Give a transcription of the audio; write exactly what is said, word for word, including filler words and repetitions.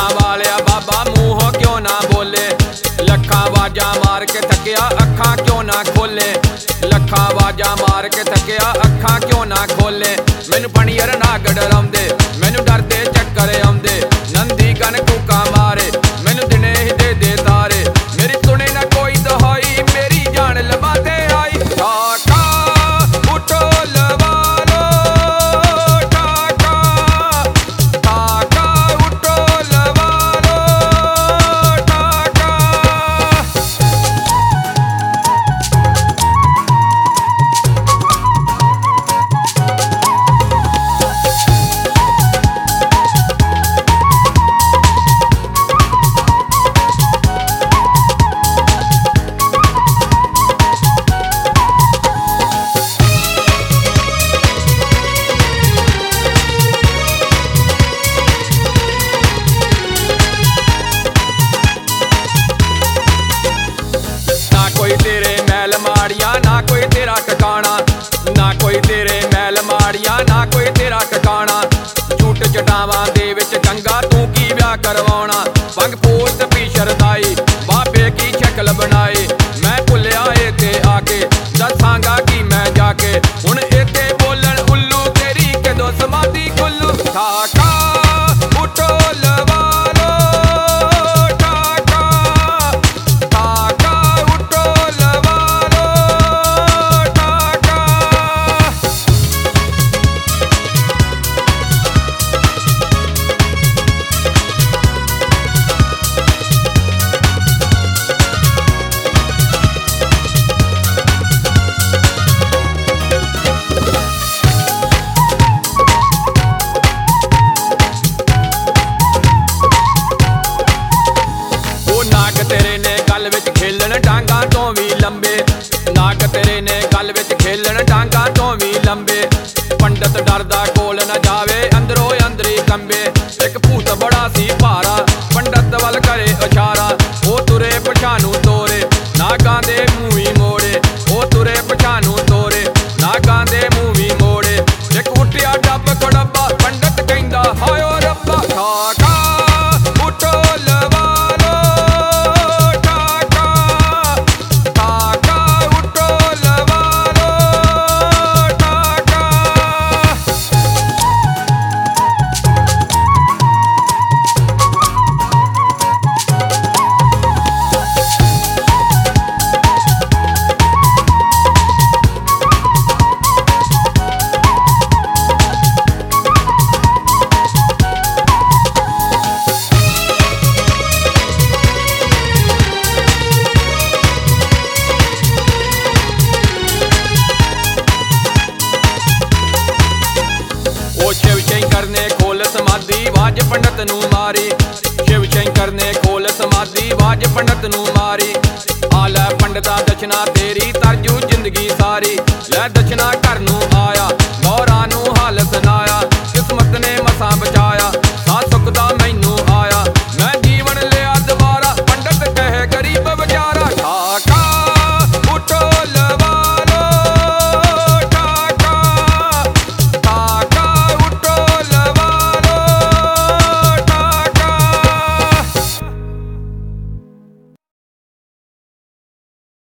लखा वालिया बाबा मुंह क्यों ना बोले, लखा वाजा मार के थकिया अखा क्यों ना खोले, लखा वाजा मार के थकिया अखा क्यों ना खोले। मैनू पणियर ना गडराउंदे, मैनू डरदे चक्कर आउंदे, नंदी गन कूका मारे, मैनू दिने ही दे दे तारे, मेरी सुने ना कोई दहाई, मेरी जान लबा दे आई। ठाका उठो लवा लो, ठाका ठाका उठो लवा लो, ठाका। ना कोई तेरे मैल माड़िया ना कोई तेरा टकाना, ना कोई तेरे मैल माड़िया ना कोई तेरा टकाना। झूठ चटावां दे विच चंगा तू की ब्याह करवाउणा, भंग पोस्त पी शरदाई बाबे की शक्ल बनाई। मैं भुलिया इत्थे आके दसांगा की मैं जाके, हुण इत्थे बोलन उल्लू तेरी कदों समाधी खुल्लू। ठाका उठो लवा लो, ठाका ठाका उठो लवा लो, ठाका। ओ नाग तेरे ने गल विच खेलन डांगा तो भी लंबे, नाग तेरे ने गल विच खेलन डांगा तो भी लंबे। पंडित डरदा कोल न जावे अंदरों अंदरी कंबे, एक भूत बड़ा सी भारा पंडित वल करे इशारा। ओ तुरे पछानू तोरे नागां दे मूवी मोड़े, ओ तुरे पछानू तोरे नागां दे मूवी मोड़े। एक उठिया डब खड़ब्बा पंडित कहंदा हाय ओ रब्बा। ठाका उठो लवा लो, ठाका ठाका उठो लवा लो, ठाका। ओ शिव शंकर ने खोल समाधि वाज पंडित नू मारी, शिव शंकर ने खोल समाधि वाज पंडित नू मारी। आ लै पंडिता दक्षिणा तेरी तरजू जिंदगी सारी, लै दक्षिणा घर नू